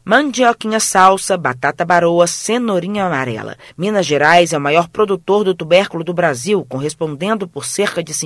Mandioquinha salsa, batata baroa, cenourinha amarela. Minas Gerais é o maior produtor do tubérculo do Brasil, correspondendo por cerca de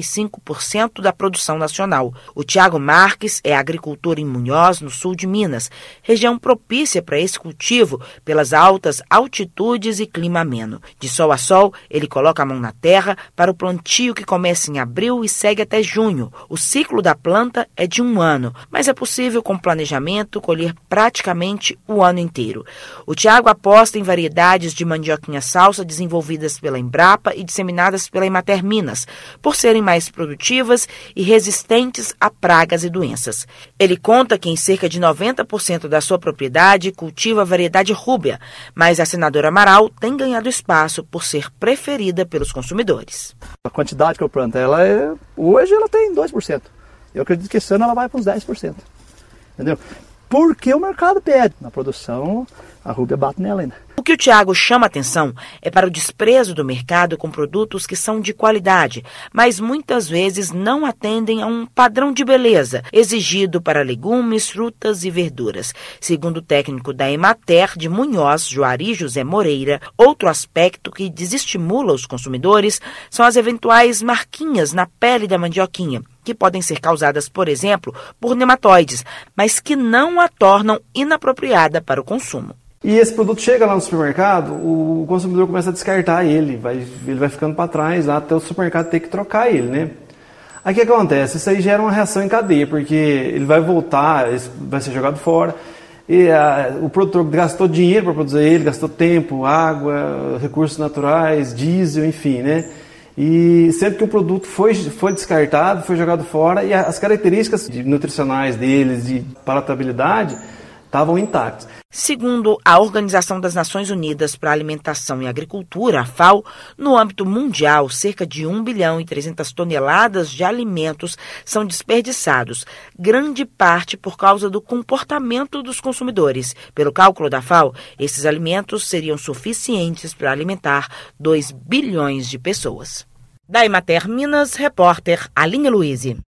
55% da produção nacional. O Tiago Marques é agricultor em Munhoz, no sul de Minas, região propícia para esse cultivo pelas altas altitudes e clima ameno. De sol a sol, ele coloca a mão na terra para o plantio que começa em abril e segue até junho. O ciclo da planta é de 1 ano, mas é possível, com planejamento, colher praticamente o ano inteiro. O Tiago aposta em variedades de mandioquinha salsa desenvolvidas pela Embrapa e disseminadas pela Emater Minas, por serem mais produtivas e resistentes a pragas e doenças. Ele conta que em cerca de 90% da sua propriedade cultiva a variedade rúbia, mas a senadora Amaral tem ganhado espaço por ser preferida pelos consumidores. A quantidade que eu planto, hoje ela tem 2%. Eu acredito que esse ano ela vai para uns 10%. Entendeu? Porque o mercado pede. Na produção, a rúbia bate nela ainda. O que o Tiago chama atenção é para o desprezo do mercado com produtos que são de qualidade, mas muitas vezes não atendem a um padrão de beleza exigido para legumes, frutas e verduras. Segundo o técnico da Emater de Munhoz, Juari José Moreira, outro aspecto que desestimula os consumidores são as eventuais marquinhas na pele da mandioquinha, que podem ser causadas, por exemplo, por nematóides, mas que não a tornam inapropriada para o consumo. E esse produto chega lá no supermercado, o consumidor começa a descartar ele vai ficando para trás lá até o supermercado ter que trocar ele, né? Aí o que acontece? Isso aí gera uma reação em cadeia, porque ele vai voltar, vai ser jogado fora, e o produtor gastou dinheiro para produzir ele, gastou tempo, água, recursos naturais, diesel, enfim, né? E sempre que o produto foi descartado, foi jogado fora, e as características nutricionais deles, de palatabilidade, estavam intactas. Segundo a Organização das Nações Unidas para a Alimentação e Agricultura, a FAO, no âmbito mundial, cerca de 1 bilhão e 300 toneladas de alimentos são desperdiçados, grande parte por causa do comportamento dos consumidores. Pelo cálculo da FAO, esses alimentos seriam suficientes para alimentar 2 bilhões de pessoas. Da Emater Minas, repórter Aline Luiz.